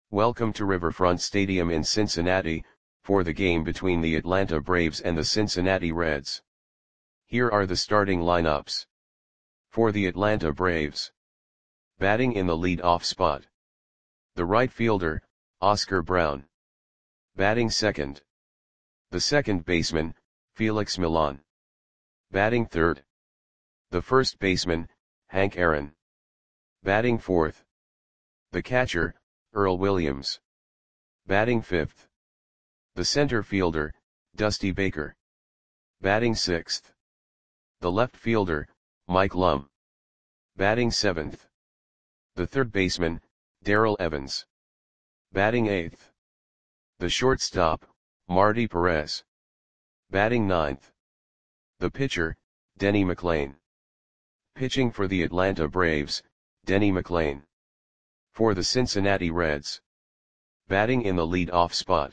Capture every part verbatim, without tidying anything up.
Welcome to Riverfront Stadium in Cincinnati, for the game between the Atlanta Braves and the Cincinnati Reds. Here are the starting lineups. For the Atlanta Braves. Batting in the lead-off spot. The right fielder, Oscar Brown. Batting second. The second baseman, Felix Millan. Batting third. The first baseman, Hank Aaron. Batting fourth. The catcher, Earl Williams. Batting fifth. The center fielder, Dusty Baker. Batting sixth. The left fielder, Mike Lum. Batting seventh. The third baseman, Darrell Evans. Batting eighth. The shortstop, Marty Perez. Batting ninth. The pitcher, Denny McLain. Pitching for the Atlanta Braves, Denny McLain. For the Cincinnati Reds. Batting in the lead-off spot.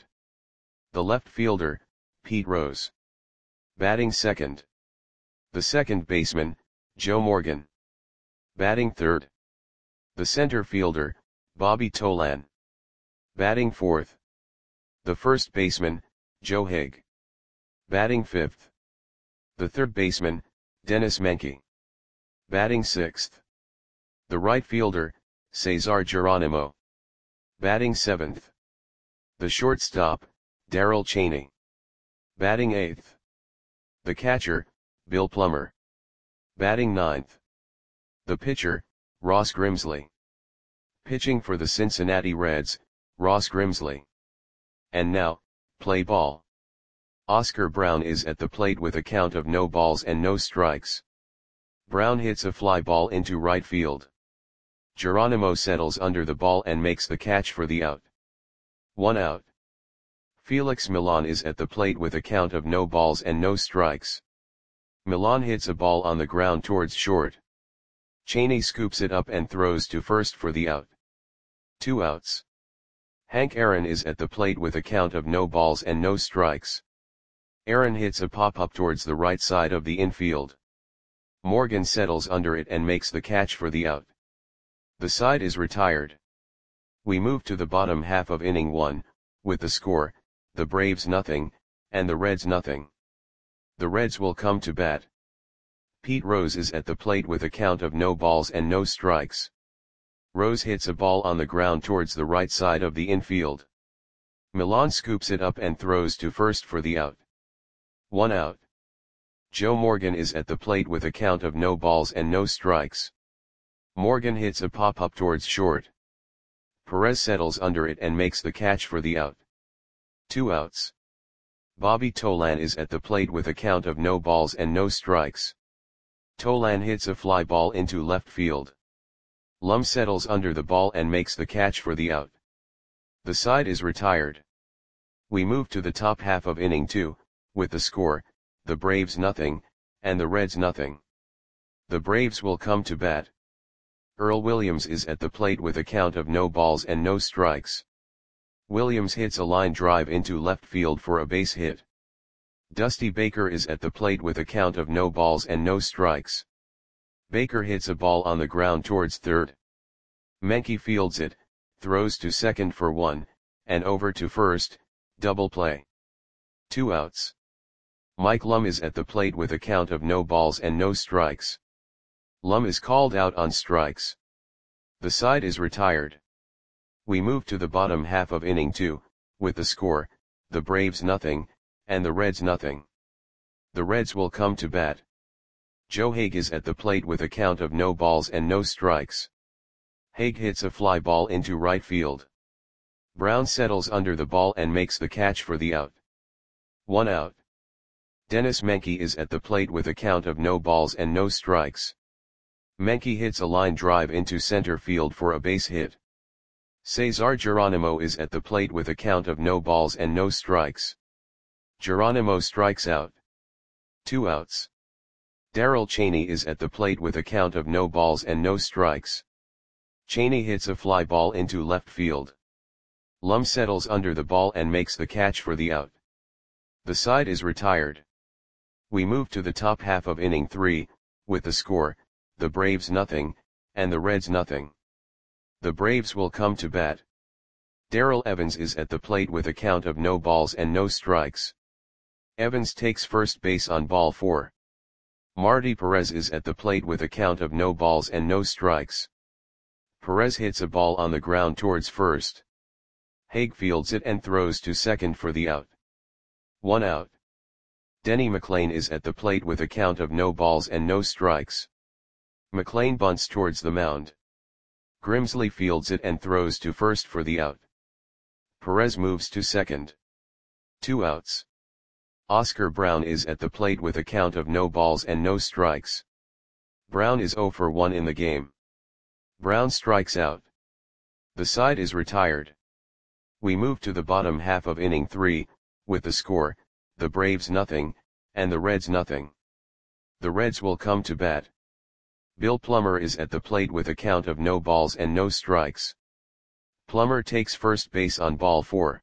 The left fielder, Pete Rose. Batting second. The second baseman, Joe Morgan. Batting third. The center fielder, Bobby Tolan. Batting fourth. The first baseman, Joe Haig. Batting fifth. The third baseman, Dennis Menke. Batting sixth. The right fielder, Cesar Geronimo. Batting seventh. The shortstop, Darrell Chaney. Batting eighth. The catcher, Bill Plummer. Batting ninth. The pitcher, Ross Grimsley. Pitching for the Cincinnati Reds, Ross Grimsley. And now, play ball. Oscar Brown is at the plate with a count of no balls and no strikes. Brown hits a fly ball into right field. Geronimo settles under the ball and makes the catch for the out. One out. Felix Millan is at the plate with a count of no balls and no strikes. Millan hits a ball on the ground towards short. Chaney scoops it up and throws to first for the out. Two outs. Hank Aaron is at the plate with a count of no balls and no strikes. Aaron hits a pop-up towards the right side of the infield. Morgan settles under it and makes the catch for the out. The side is retired. We move to the bottom half of inning one, with the score, the Braves nothing, and the Reds nothing. The Reds will come to bat. Pete Rose is at the plate with a count of no balls and no strikes. Rose hits a ball on the ground towards the right side of the infield. Millan scoops it up and throws to first for the out. One out. Joe Morgan is at the plate with a count of no balls and no strikes. Morgan hits a pop-up towards short. Perez settles under it and makes the catch for the out. Two outs. Bobby Tolan is at the plate with a count of no balls and no strikes. Tolan hits a fly ball into left field. Lum settles under the ball and makes the catch for the out. The side is retired. We move to the top half of inning two, with the score, the Braves nothing, and the Reds nothing. The Braves will come to bat. Earl Williams is at the plate with a count of no balls and no strikes. Williams hits a line drive into left field for a base hit. Dusty Baker is at the plate with a count of no balls and no strikes. Baker hits a ball on the ground towards third. Menke fields it, throws to second for one, and over to first, double play. Two outs. Mike Lum is at the plate with a count of no balls and no strikes. Lum is called out on strikes. The side is retired. We move to the bottom half of inning two, with the score, the Braves nothing, and the Reds nothing. The Reds will come to bat. Joe Haig is at the plate with a count of no balls and no strikes. Haig hits a fly ball into right field. Brown settles under the ball and makes the catch for the out. One out. Dennis Menke is at the plate with a count of no balls and no strikes. Menke hits a line drive into center field for a base hit. Cesar Geronimo is at the plate with a count of no balls and no strikes. Geronimo strikes out. Two outs. Darrell Chaney is at the plate with a count of no balls and no strikes. Chaney hits a fly ball into left field. Lum settles under the ball and makes the catch for the out. The side is retired. We move to the top half of inning three, with the score, the Braves nothing, and the Reds nothing. The Braves will come to bat. Darrell Evans is at the plate with a count of no balls and no strikes. Evans takes first base on ball four. Marty Perez is at the plate with a count of no balls and no strikes. Perez hits a ball on the ground towards first. Hague fields it and throws to second for the out. One out. Denny McLain is at the plate with a count of no balls and no strikes. McLain bunts towards the mound. Grimsley fields it and throws to first for the out. Perez moves to second. Two outs. Oscar Brown is at the plate with a count of no balls and no strikes. Brown is oh for one in the game. Brown strikes out. The side is retired. We move to the bottom half of inning three, with the score, the Braves nothing, and the Reds nothing. The Reds will come to bat. Bill Plummer is at the plate with a count of no balls and no strikes. Plummer takes first base on ball four.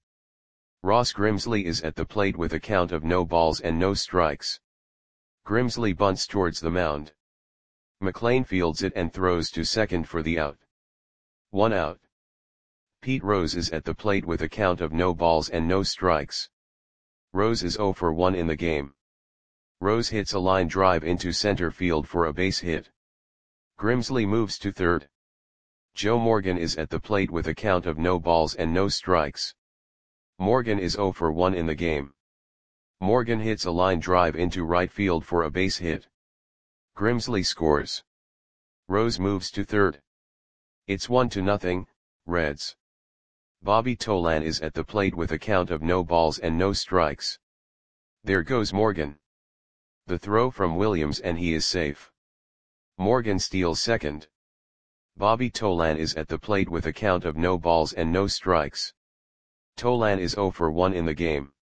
Ross Grimsley is at the plate with a count of no balls and no strikes. Grimsley bunts towards the mound. McLain fields it and throws to second for the out. One out. Pete Rose is at the plate with a count of no balls and no strikes. Rose is oh for one in the game. Rose hits a line drive into center field for a base hit. Grimsley moves to third. Joe Morgan is at the plate with a count of no balls and no strikes. Morgan is oh for one in the game. Morgan hits a line drive into right field for a base hit. Grimsley scores. Rose moves to third. It's one to nothing, Reds. Bobby Tolan is at the plate with a count of no balls and no strikes. There goes Morgan. The throw from Williams and he is safe. Morgan steals second. Bobby Tolan is at the plate with a count of no balls and no strikes. Tolan is oh for one in the game.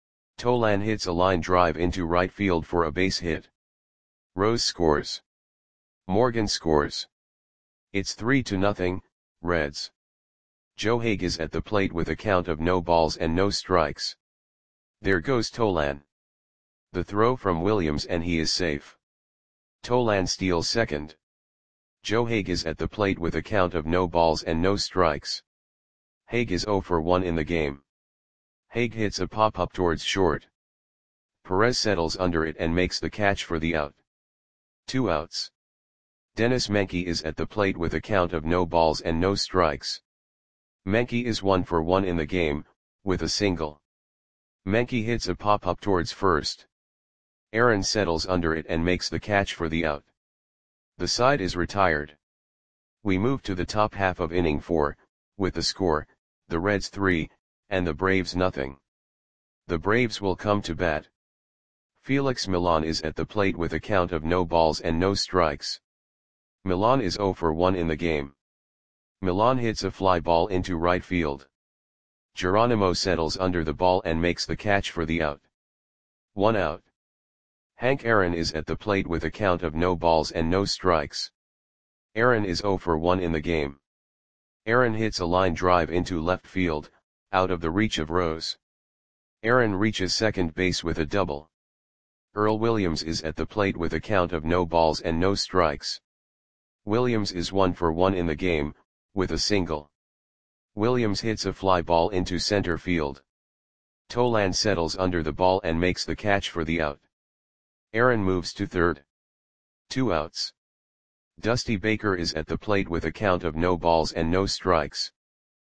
Tolan hits a line drive into right field for a base hit. Rose scores. Morgan scores. It's three to nothing, Reds. Joe Hague is at the plate with a count of no balls and no strikes. There goes Tolan. The throw from Williams and he is safe. Tolan steals second. Joe Hague is at the plate with a count of no balls and no strikes. Hague is oh for one in the game. Hague hits a pop-up towards short. Perez settles under it and makes the catch for the out. Two outs. Dennis Menke is at the plate with a count of no balls and no strikes. Menke is one for one in the game, with a single. Menke hits a pop-up towards first. Aaron settles under it and makes the catch for the out. The side is retired. We move to the top half of inning four, with the score, the Reds three, and the Braves nothing. The Braves will come to bat. Felix Millan is at the plate with a count of no balls and no strikes. Millan is oh for one in the game. Millan hits a fly ball into right field. Geronimo settles under the ball and makes the catch for the out. One out. Hank Aaron is at the plate with a count of no balls and no strikes. Aaron is oh for one in the game. Aaron hits a line drive into left field, out of the reach of Rose. Aaron reaches second base with a double. Earl Williams is at the plate with a count of no balls and no strikes. Williams is one for one in the game, with a single. Williams hits a fly ball into center field. Tolan settles under the ball and makes the catch for the out. Aaron moves to third. Two outs. Dusty Baker is at the plate with a count of no balls and no strikes.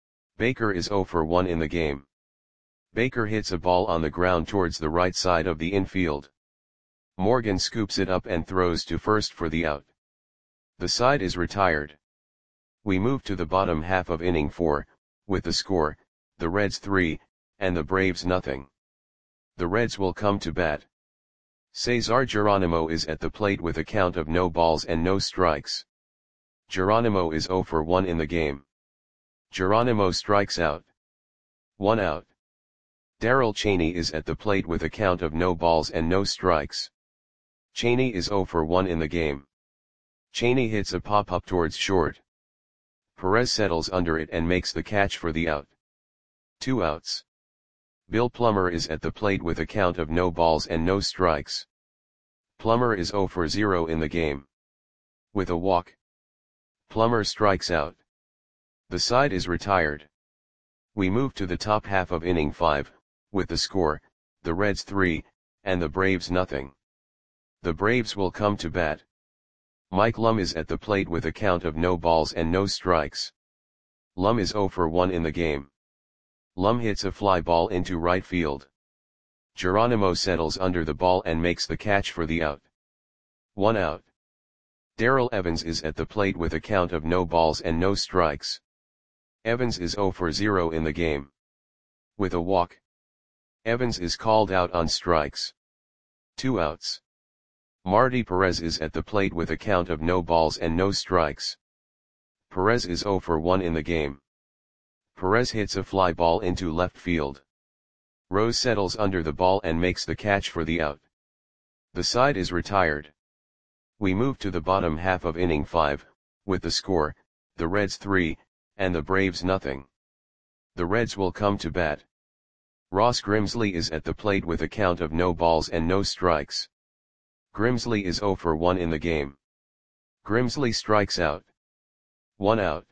Baker is oh for one in the game. Baker hits a ball on the ground towards the right side of the infield. Morgan scoops it up and throws to first for the out. The side is retired. We move to the bottom half of inning four, with the score, the Reds three, and the Braves nothing. The Reds will come to bat. Cesar Geronimo is at the plate with a count of no balls and no strikes. Geronimo is oh for one in the game. Geronimo strikes out. One out. Darrell Chaney is at the plate with a count of no balls and no strikes. Chaney is oh for one in the game. Chaney hits a pop-up towards short. Perez settles under it and makes the catch for the out. Two outs. Bill Plummer is at the plate with a count of no balls and no strikes. Plummer is oh for zero in the game. With a walk, Plummer strikes out. The side is retired. We move to the top half of inning five, with the score, the Reds three, and the Braves nothing. The Braves will come to bat. Mike Lum is at the plate with a count of no balls and no strikes. Lum is oh for one in the game. Lum hits a fly ball into right field. Geronimo settles under the ball and makes the catch for the out. One out. Darrell Evans is at the plate with a count of no balls and no strikes. Evans is oh for zero in the game. With a walk, Evans is called out on strikes. Two outs. Marty Perez is at the plate with a count of no balls and no strikes. Perez is oh for one in the game. Perez hits a fly ball into left field. Rose settles under the ball and makes the catch for the out. The side is retired. We move to the bottom half of inning five, with the score, the Reds three, and the Braves nothing. The Reds will come to bat. Ross Grimsley is at the plate with a count of no balls and no strikes. Grimsley is oh for one in the game. Grimsley strikes out. One out.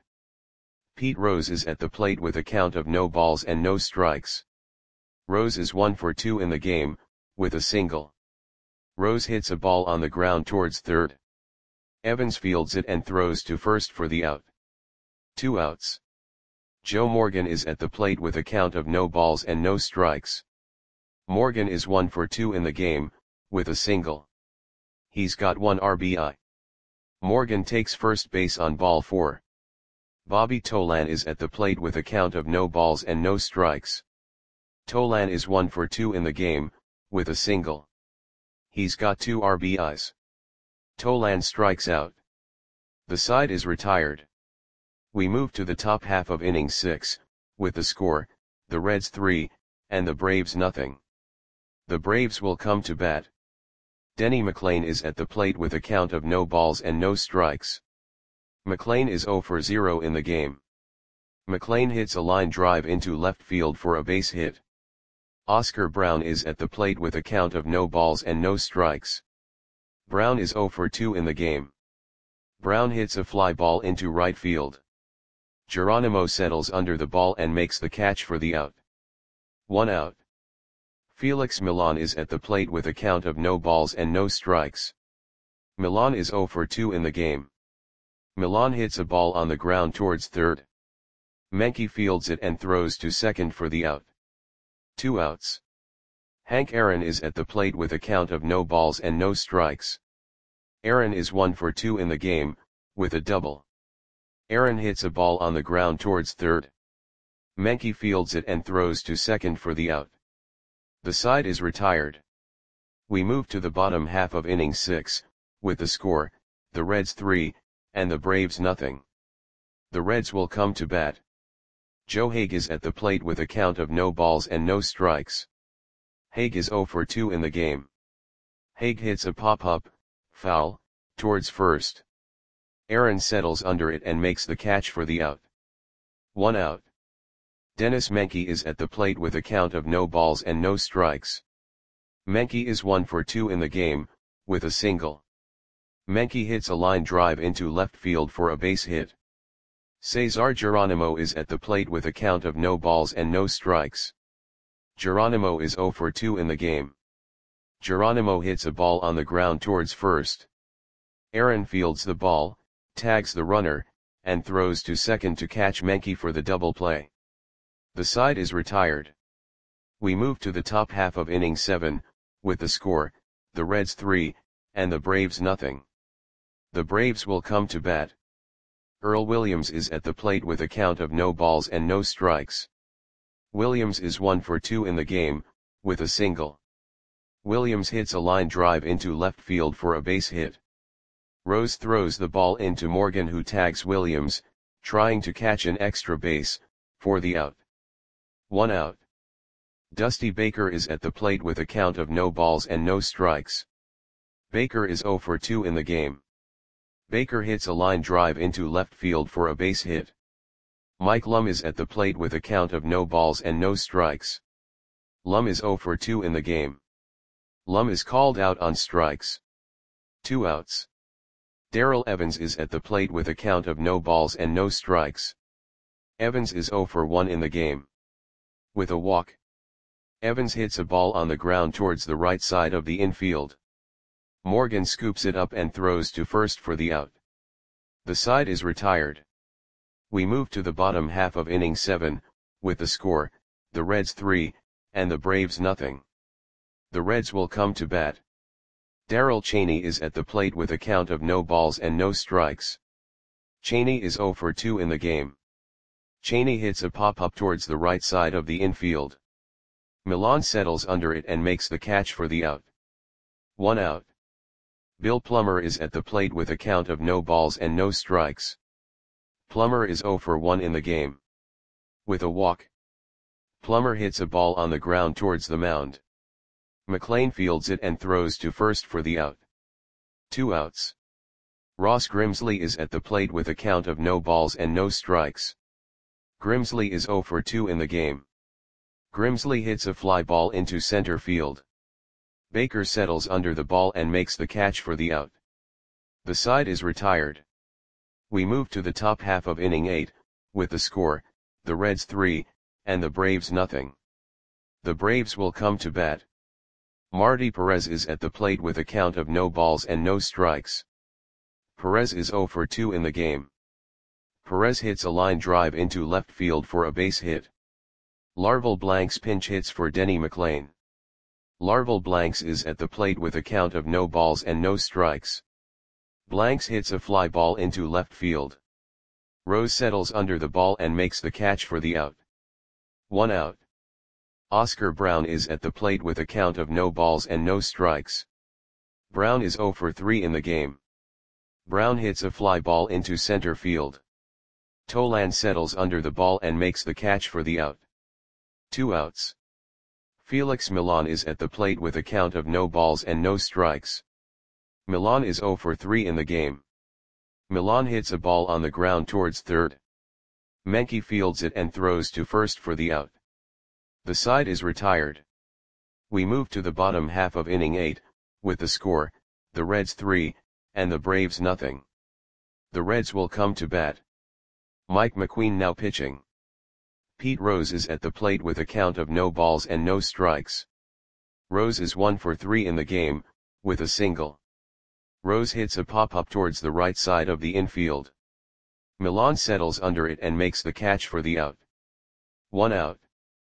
Pete Rose is at the plate with a count of no balls and no strikes. Rose is one for two in the game, with a single. Rose hits a ball on the ground towards third. Evans fields it and throws to first for the out. Two outs. Joe Morgan is at the plate with a count of no balls and no strikes. Morgan is one for two in the game, with a single. He's got one R B I. Morgan takes first base on ball four. Bobby Tolan is at the plate with a count of no balls and no strikes. Tolan is one for two in the game, with a single. He's got two R B Is. Tolan strikes out. The side is retired. We move to the top half of inning six, with the score, the Reds three, and the Braves nothing. The Braves will come to bat. Denny McLain is at the plate with a count of no balls and no strikes. McLain is oh for zero in the game. McLain hits a line drive into left field for a base hit. Oscar Brown is at the plate with a count of no balls and no strikes. Brown is oh for two in the game. Brown hits a fly ball into right field. Geronimo settles under the ball and makes the catch for the out. One out. Felix Millan is at the plate with a count of no balls and no strikes. Millan is oh for two in the game. Millan hits a ball on the ground towards third. Menke fields it and throws to second for the out. Two outs. Hank Aaron is at the plate with a count of no balls and no strikes. Aaron is one for two in the game, with a double. Aaron hits a ball on the ground towards third. Menke fields it and throws to second for the out. The side is retired. We move to the bottom half of inning six, with the score, the Reds three, and the Braves nothing. The Reds will come to bat. Joe Hague is at the plate with a count of no balls and no strikes. Hague is oh for two in the game. Hague hits a pop-up, foul, towards first. Aaron settles under it and makes the catch for the out. One out. Dennis Menke is at the plate with a count of no balls and no strikes. Menke is one for two in the game, with a single. Menke hits a line drive into left field for a base hit. Cesar Geronimo is at the plate with a count of no balls and no strikes. Geronimo is oh for two in the game. Geronimo hits a ball on the ground towards first. Aaron fields the ball, tags the runner, and throws to second to catch Menke for the double play. The side is retired. We move to the top half of inning seven, with the score, the Reds three, and the Braves nothing. The Braves will come to bat. Earl Williams is at the plate with a count of no balls and no strikes. Williams is one for two in the game, with a single. Williams hits a line drive into left field for a base hit. Rose throws the ball into Morgan, who tags Williams, trying to catch an extra base, for the out. One out. Dusty Baker is at the plate with a count of no balls and no strikes. Baker is oh for two in the game. Baker hits a line drive into left field for a base hit. Mike Lum is at the plate with a count of no balls and no strikes. Lum is oh for two in the game. Lum is called out on strikes. Two outs. Darrell Evans is at the plate with a count of no balls and no strikes. Evans is oh for one in the game. with a walk. Evans hits a ball on the ground towards the right side of the infield. Morgan scoops it up and throws to first for the out. The side is retired. We move to the bottom half of inning seven, with the score, the Reds three, and the Braves nothing. The Reds will come to bat. Darrell Cheney is at the plate with a count of no balls and no strikes. Cheney is oh for two in the game. Cheney hits a pop-up towards the right side of the infield. Millan settles under it and makes the catch for the out. One out. Bill Plummer is at the plate with a count of no balls and no strikes. Plummer is oh for one in the game. With a walk. Plummer hits a ball on the ground towards the mound. McLean fields it and throws to first for the out. Two outs. Ross Grimsley is at the plate with a count of no balls and no strikes. Grimsley is oh for two in the game. Grimsley hits a fly ball into center field. Baker settles under the ball and makes the catch for the out. The side is retired. We move to the top half of inning eight, with the score, the Reds three, and the Braves nothing. The Braves will come to bat. Marty Perez is at the plate with a count of no balls and no strikes. Perez is oh for two in the game. Perez hits a line drive into left field for a base hit. Larval Blanks pinch hits for Denny McLain. Larval Blanks is at the plate with a count of no balls and no strikes. Blanks hits a fly ball into left field. Rose settles under the ball and makes the catch for the out. One out. Oscar Brown is at the plate with a count of no balls and no strikes. Brown is oh for three in the game. Brown hits a fly ball into center field. Tolan settles under the ball and makes the catch for the out. Two outs. Felix Millan is at the plate with a count of no balls and no strikes. Millan is oh for three in the game. Millan hits a ball on the ground towards third. Menke fields it and throws to first for the out. The side is retired. We move to the bottom half of inning eight, with the score, the Reds three, and the Braves nothing. The Reds will come to bat. Mike McQueen now pitching. Pete Rose is at the plate with a count of no balls and no strikes. Rose is one for three in the game, with a single. Rose hits a pop-up towards the right side of the infield. Millan settles under it and makes the catch for the out. One out.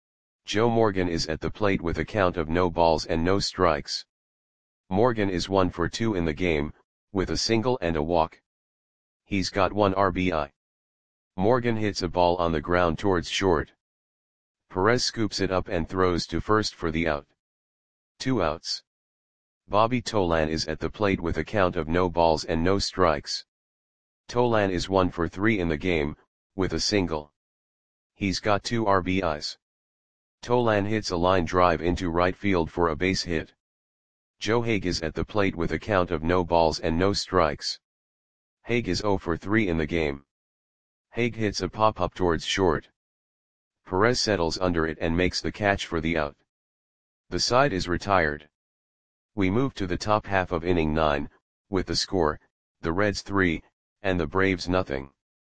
Joe Morgan is at the plate with a count of no balls and no strikes. Morgan is one for two in the game, with a single and a walk. He's got one R B I. Morgan hits a ball on the ground towards short. Perez scoops it up and throws to first for the out. Two outs. Bobby Tolan is at the plate with a count of no balls and no strikes. Tolan is one for three in the game, with a single. He's got two R B Is. Tolan hits a line drive into right field for a base hit. Joe Hague is at the plate with a count of no balls and no strikes. Hague is oh for three in the game. Hague hits a pop-up towards short. Perez settles under it and makes the catch for the out. The side is retired. We move to the top half of inning nine, with the score, the Reds three, and the Braves nothing.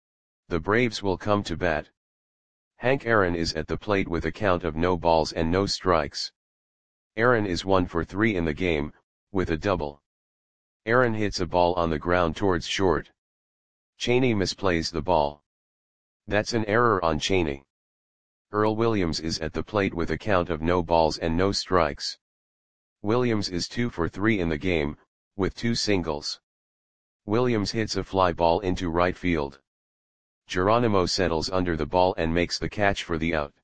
The Braves will come to bat. Hank Aaron is at the plate with a count of no balls and no strikes. Aaron is one for three in the game, with a double. Aaron hits a ball on the ground towards short. Cheney misplays the ball. That's an error on Cheney. Earl Williams is at the plate with a count of no balls and no strikes. Williams is two for three in the game, with two singles. Williams hits a fly ball into right field. Geronimo settles under the ball and makes the catch for the out.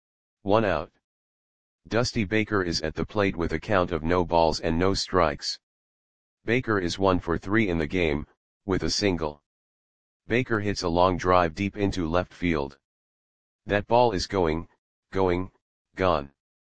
One out. Dusty Baker is at the plate with a count of no balls and no strikes. Baker is one for three in the game, with a single. Baker hits a long drive deep into left field. That ball is going, going, gone.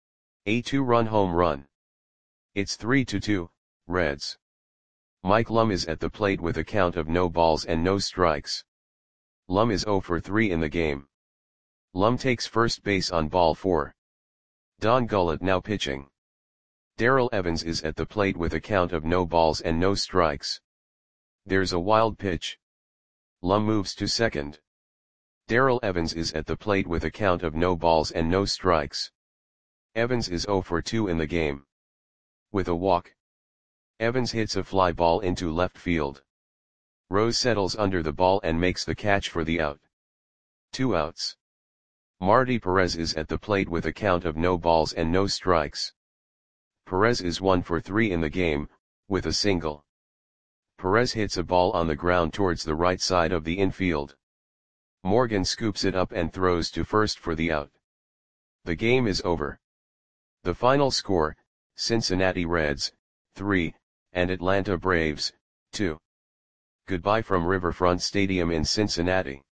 A two-run home run. It's three to two, Reds. Mike Lum is at the plate with a count of no balls and no strikes. Lum is oh for three in the game. Lum takes first base on ball four. Don Gullett now pitching. Darrell Evans is at the plate with a count of no balls and no strikes. There's a wild pitch. Lum moves to second. Darrell Evans is at the plate with a count of no balls and no strikes. Evans is zero for two in the game. With a walk, Evans hits a fly ball into left field. Rose settles under the ball and makes the catch for the out. Two outs. Marty Perez is at the plate with a count of no balls and no strikes. Perez is one for three in the game, with a single. Perez hits a ball on the ground towards the right side of the infield. Morgan scoops it up and throws to first for the out. The game is over. The final score, Cincinnati Reds, three, and Atlanta Braves, two. Goodbye from Riverfront Stadium in Cincinnati.